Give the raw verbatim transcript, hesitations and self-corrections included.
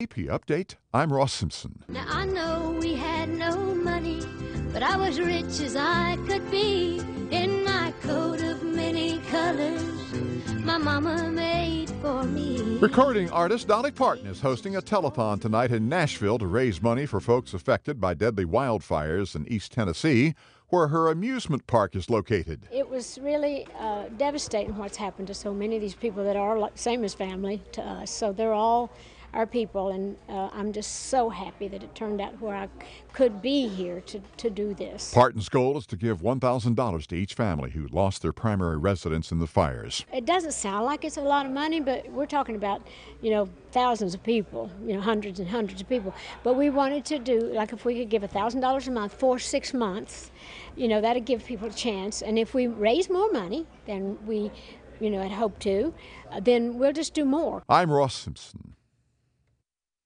A P Update, I'm Ross Simpson. Now I know we had no money, but I was rich as I could be in my coat of many colors my mama made for me. Recording artist Dolly Parton is hosting a telethon tonight in Nashville to raise money for folks affected by deadly wildfires in East Tennessee, where her amusement park is located. It was really uh, devastating what's happened to so many of these people that are like, same as family to us. So they're all our people, and uh, I'm just so happy that it turned out where I could be here to, to do this. Parton's goal is to give one thousand dollars to each family who lost their primary residence in the fires. It doesn't sound like it's a lot of money, but we're talking about, you know, thousands of people, you know, hundreds and hundreds of people. But we wanted to do, like if we could give one thousand dollars a month for six months, you know, that'd give people a chance. And if we raise more money than we, you know, had hoped to, uh, then we'll just do more. I'm Ross Simpson.